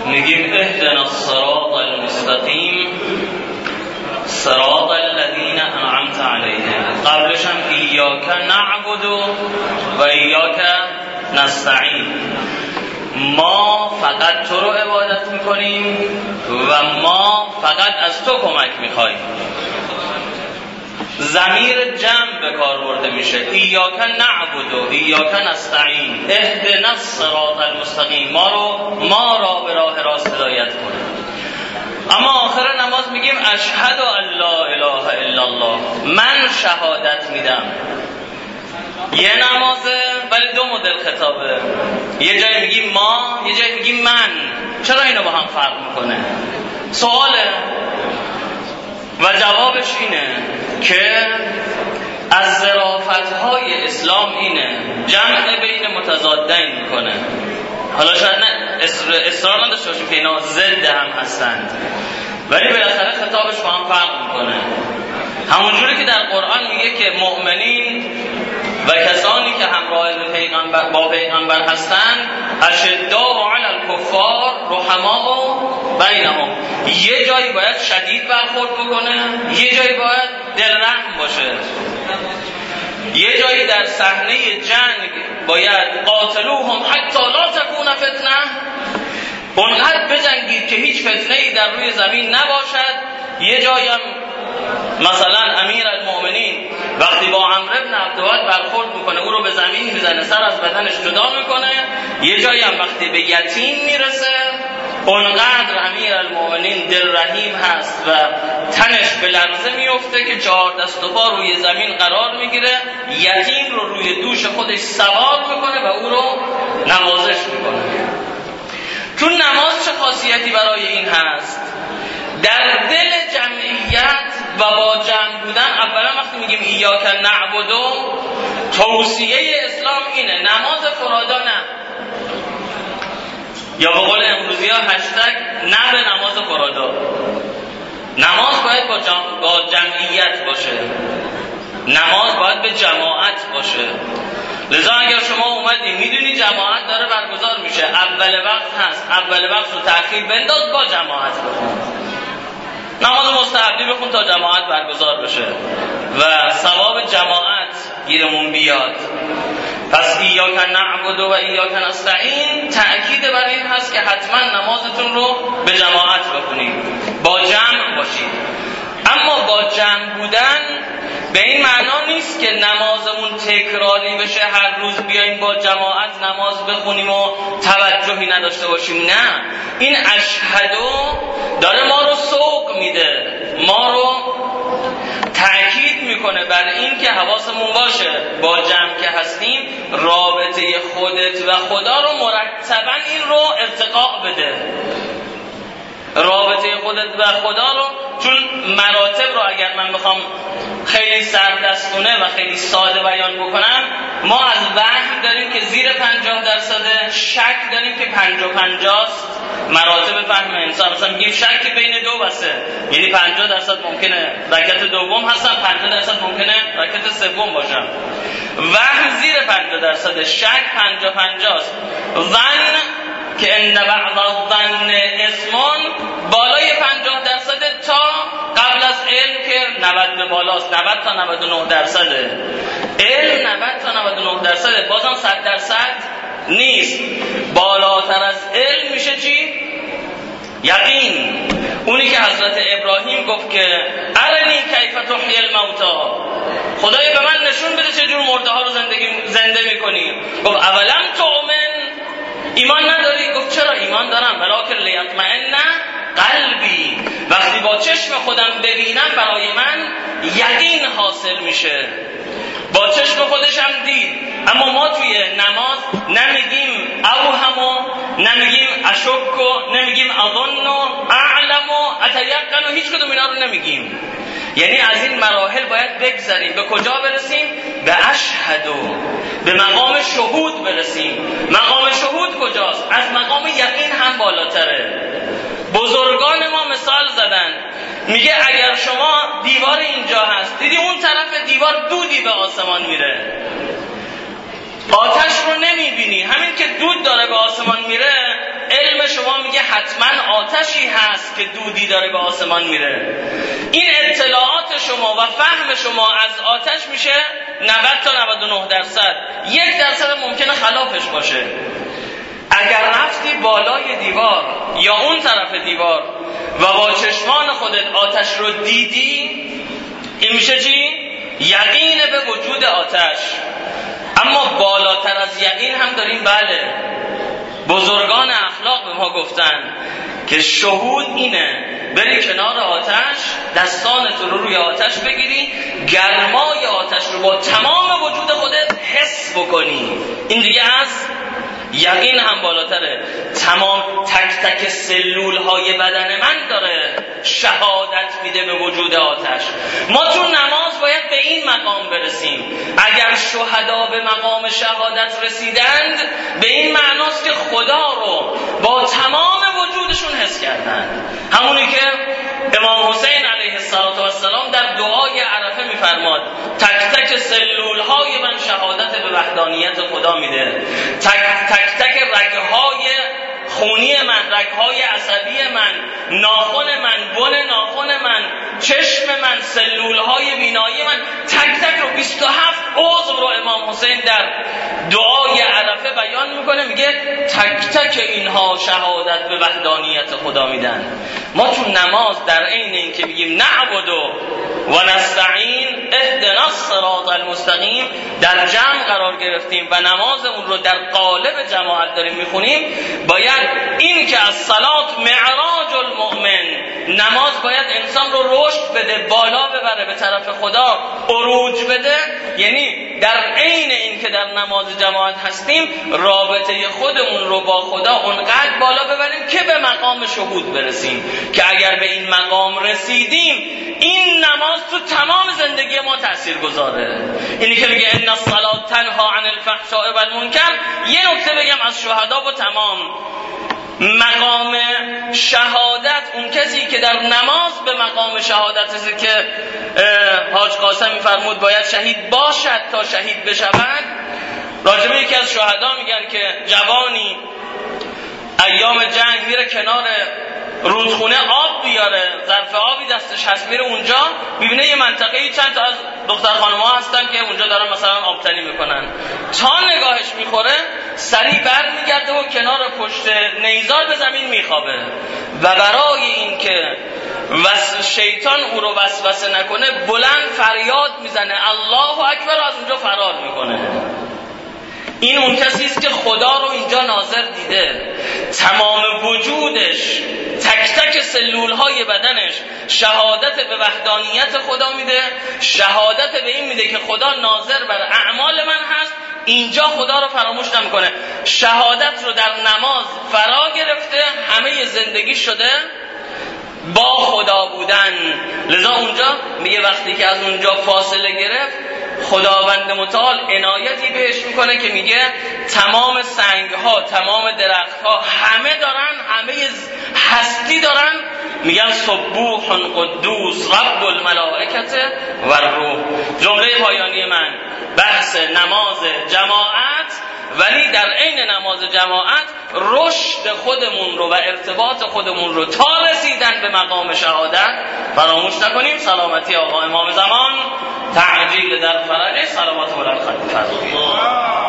میگیم اهدنا الصراط المستقیم صراط الذین انعمت علیهم. قبلش هم ایاک نعبد و ایاک نستعین، ما فقط تو رو عبادت میکنیم و ما فقط از تو کمک میخواییم. ضمیر جمع به کار برده میشه، ایاک نعبد و ایاک نستعین، اهدنا الصراط المستقیم، ما را به راه راست هدایت کن. اما آخر نماز میگیم اشهد ان لا اله الا الله، من شهادت میدم. یه نمازه ولی دو مدل خطابه، یه جایی میگیم ما، یه جایی میگیم من. چرا اینو با هم فرق میکنه؟ سواله و جوابش اینه که از ظرافت‌های اسلام اینه جمع بین متضادین میکنه. حالا شاید نه اصرار نداشته باشیم که اینا ضد هم هستند، ولی بالاخره خطابش با هم فرق میکنه. همونجوری که در قرآن میگه که مؤمنین و کسانی که همراه با پیغمبر هستند اشداء علی الکفار رحماء بینهم، یه جایی باید شدید برخورد بکنه، یه جایی باید دلرحم باشه. یه جایی در صحنه جنگ باید قاتلوهم حتی لا تکون فتنه، اونقدر بجنگید که هیچ فتنه‌ای در روی زمین نباشد. یه جایی هم مثلا امیر المؤمنین وقتی با عمرو بن عبدود برخورد میکنه او رو به زمین میزنه، سر از بدنش جدا میکنه. یه جایی هم وقتی به یتیم میرسه اونقدر امیر المؤمنین دل رحیم هست و تنش به لرزه میفته که 4 دست و پا روی زمین قرار میگیره، یتیم رو روی دوش خودش سوار میکنه و او رو نوازش میکنه. چون نماز چه خاصیتی برای این هست؟ در دل جمعیت و با جمع بودن، اولا وقتی میگیم ایاک نعبد، توصیه اسلام اینه نماز فرادا نه، یا به قول امروزی ها هشتگ نه به نماز فرادا. نماز باید با جمعیت باشه، نماز باید به جماعت باشه. لذا اگر شما اومدی میدونی جماعت داره برگزار میشه، اول وقت هست، اول وقت رو تأخیر بنداز، با جماعت بخون. نماز مستحبی بخون تا جماعت برگزار بشه و ثواب جماعت گیرمون بیاد. پس ایاک نعبد و ایاک نستعین تأکید بر این هست که حتما نمازتون رو به جماعت بخونید، با جمع باشید. اما با جمع بودن به این معنا نیست که نمازمون تکراری بشه، هر روز بیایم با جماعت نماز بخونیم و توجهی نداشته باشیم. نه، این اشهدو داره ما رو سوق میده، ما رو تأکید میکنه بر این که حواسمون باشه با جمع که هستیم رابطه خودت و خدا رو مرتباً این رو ارتقا بده. رابطه خودت و خدا رو، چون مراتب رو اگر من بخوام خیلی سردستونه و خیلی ساده بیان بکنم، ما از وهم داریم که زیر 50%، شک داریم که 50-50 است. مراتب فهم انسان مثلا میگیم شک بین دو بسه، یعنی 50% ممکنه رکعت دوم هستن، 50% ممکنه رکعت سوم باشن. وهم زیر 50%، شک 50-50 است. ظن که ان بعض الظن اسمون بالای 50% تا قبل از علم که 90 به بالاست، 90 تا 99%. علم 90 تا 99%، بازم 100% نیست. بالاتر از علم میشه چی؟ یقین. اونی که حضرت ابراهیم گفت که ارنی کیف تحیی الموتی، خدای به من نشون بده چجور مرده ها رو زنده میکنی. گفت اولم تؤمن، ایمان نداری؟ گفت چرا ایمان دارم، ولکن لیطمئن قلبی، وقتی با چشم خودم ببینم برای من یقین حاصل میشه. با چشم خودش هم دید. اما ما توی نماز نمیگیم اوهمو، نمیگیم اشکو، نمیگیم اظنو، اعلمو، اتیقنو، هیچ کدوم اینا رو نمیگیم. یعنی از این مراحل باید بگذریم. به کجا برسیم؟ به اشهدو، به مقام شهود برسیم. مقام شهود کجاست؟ از مقام یقین هم بالاتره. بزرگان ما مثال زدن، میگه اگر شما دیوار اینجا هست، دیدی اون طرف دیوار دودی به آسمان میره، آتش رو نمیبینی، همین که دود داره به آسمان میره، علم شما میگه حتما آتشی هست که دودی داره به آسمان میره. این اطلاعات شما و فهم شما از آتش میشه 90 تا 99%. 1% ممکنه خلافش باشه. اگر رفتی بالای دیوار یا اون طرف دیوار و با چشمان خودت آتش رو دیدی، این میشه چی؟ یقین به وجود آتش. اما بالاتر از یقین هم داریم. بله، بزرگان اخلاق به ما گفتن که شهود اینه بری کنار آتش، دستانت رو روی آتش بگیری، گرمای آتش رو با تمام وجود خودت حس بکنی. این دیگه از یقین هم بالاتره. تمام تک تک سلول های بدن من داره شهادت میده به وجود آتش. ما تو نماز باید به این مقام برسیم. اگر شهدا به مقام شهادت رسیدند، به این معناست که خدا رو با تمام وجودشون حس کردن. همونی که امام حسین علیه السلام در دعای عرفه میفرماد تک تک سلول های من شهادت به وحدانیت خدا میده. تک تک رگهای خونی من، رگهای عصبی من، ناخن من، بن ناخن من، چشم من، سلولهای بینایی من، تک تک رو 27 عضو رو امام حسین در دعای عرفه بیان میکنه، میگه تک تک اینها شهادت به وحدانیت خدا میدن. ما تو نماز در عین این که میگیم نعبد و نستعین اهدنا الصراط المستقیم در جمع قرار گرفتیم و نمازمون رو در قالب جماعت داریم میخونیم، باید این که از صلات معراج المؤمن، نماز باید انسان رو رشد بده، بالا ببره، به طرف خدا عروج بده. یعنی در عین این که در نماز جماعت هستیم، رابطه خودمون رو با خدا اونقدر بالا ببریم که به مقام شهود برسیم، که اگر به این مقام رسیدیم این نماز تو تمام زندگی ما تأثیر گذاره. اینی که میگه ان الصلاة تنها عن الفحشاء والمنکر. یه نکته بگم از شهدا و تمام. مقام شهادت، اون کسی که در نماز به مقام شهادت هست که حاج قاسم میفرمود باید شهید باشد تا شهید بشود. راجبه یکی از شهدا میگن که جوانی ایام جنگ میره کنار رودخونه آب بیاره، ظرف آبی دستش هست، میره اونجا میبینه یه منطقه‌ای چند تا از دختر خانم‌ها هستن که اونجا دارن مثلا آبتنی میکنن. تا نگاهش میخوره سریع برمیگرده و کنار پشت نیزار به زمین میخوابه و برای این که شیطان او رو وسوسه نکنه بلند فریاد میزنه الله اکبر، از اونجا فرار میکنه. این اون کسی است که خدا رو اینجا ناظر دیده، تمام وجودش، تک تک سلولهای بدنش شهادت به وحدانیت خدا میده، شهادت به این میده که خدا ناظر بر اعمال من هست، اینجا خدا رو فراموش نمیکنه. شهادت رو در نماز فرا گرفته، همه زندگی شده با خدا بودن. لذا اونجا میگه وقتی که از اونجا فاصله گرفت، خداوند متعال عنایتی بهش میکنه که میگه تمام سنگها، تمام درختها همه دارن، همه هستی دارن، میگن سبوح قدوس رب الملائکه و الروح. جمله پایانی من بحث نماز جماعت، ولی در عین نماز جماعت رشد خودمون رو و ارتباط خودمون رو تا رسیدن به مقام شهادت فراموش نکنیم. سلامتی آقا امام زمان، تعجیل در فرج، سلامت و الخط فرمایید.